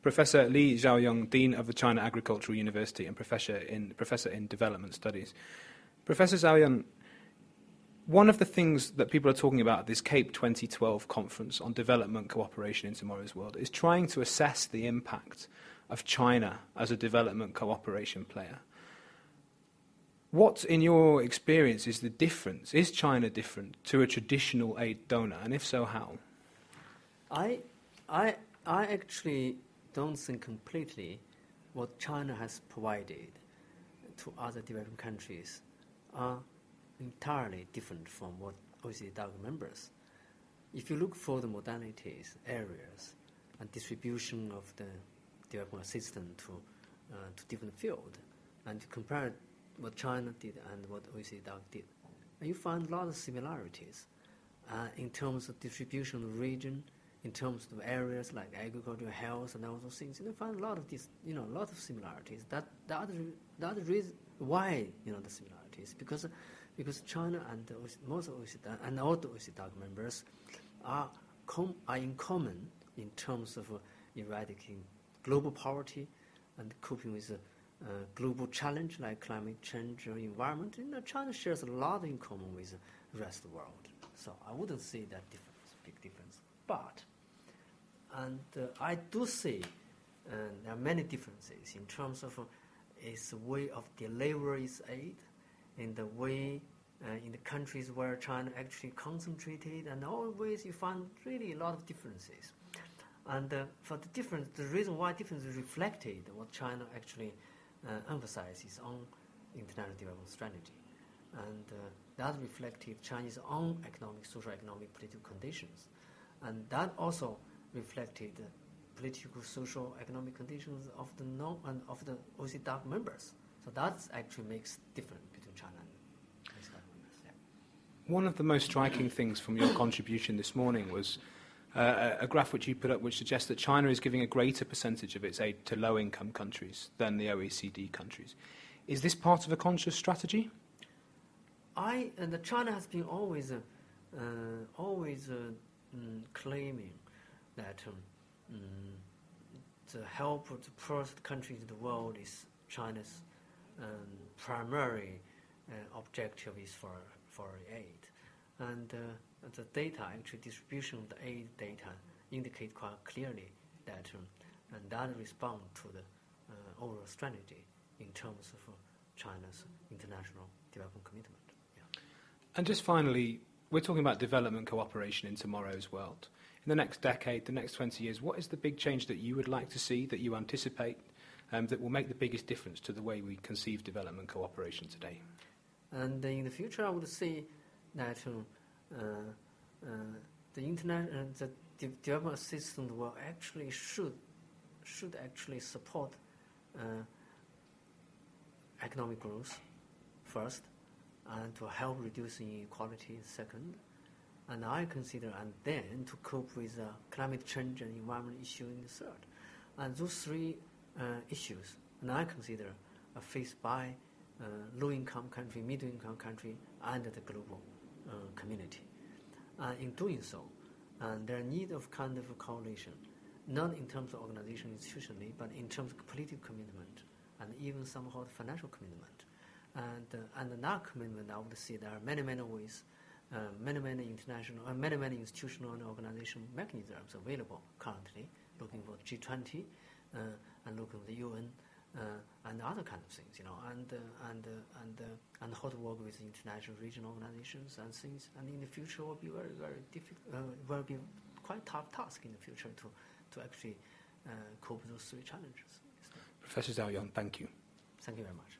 Professor Li Xiaoyong, Dean of the China Agricultural University and Professor in Development Studies. Professor Xiaoyong, one of the things that people are talking about at this CAPE 2012 conference on development cooperation in tomorrow's world is trying to assess the impact of China as a development cooperation player. What, in your experience, is the difference? Is China different to a traditional aid donor, and if so, how? I actually don't think completely what China has provided to other developing countries are entirely different from what OECD DAC members. If you look for the modalities, areas, and distribution of the development assistance to different fields, and you compare what China did and what OECD DAC did, and you find a lot of similarities in terms of distribution of region, in terms of areas like agriculture, health, and all those things. You find a lot of this, a lot of similarities. The other reason why the similarities because China and most OECD and all the OECD DAC members are in common in terms of eradicating global poverty and coping with global challenge like climate change or environment. China shares a lot in common with the rest of the world. So I wouldn't say that big difference. But, and I do see there are many differences in terms of its way of delivery its aid, in the way in the countries where China actually concentrated, and always you find really a lot of differences. And for the difference, the reason why difference is reflected what China actually emphasizes on international development strategy, and that reflected Chinese own economic, social, economic, political conditions, and that also reflected political, social, economic conditions of the of the OECD DAC members. So that actually makes difference between China and OECD DAC members. Yeah. One of the most striking things from your contribution this morning was a graph which you put up which suggests that China is giving a greater percentage of its aid to low-income countries than the OECD countries. Is this part of a conscious strategy? China has been always claiming that the help of the poorest countries in the world is China's primary objective is for aid, and the data, actually distribution of the aid data, indicate quite clearly that and that respond to the overall strategy in terms of China's international development commitment. Yeah. And just finally, we're talking about development cooperation in tomorrow's world. In the next decade, the next 20 years, what is the big change that you would like to see, that you anticipate, that will make the biggest difference to the way we conceive development cooperation today? And in the future, I would say that the development assistance will actually should actually support economic growth first, and to help reduce inequality second, and I consider, and then to cope with climate change and environment issue in the third. And those three issues, and I consider, are faced by low-income country, middle-income country, and the global community. In doing so, there are need of kind of a coalition, not in terms of organization institutionally, but in terms of political commitment, and even somehow financial commitment. And that commitment, I would say there are many ways, many international, many institutional and organizational mechanisms available currently, looking for G20 and looking at the UN and other kind of things, and how to work with international regional organizations and things. And in the future, will be very difficult. Will be quite tough task in the future to actually cope with those three challenges. Professor Xiaoyong, thank you. Thank you very much.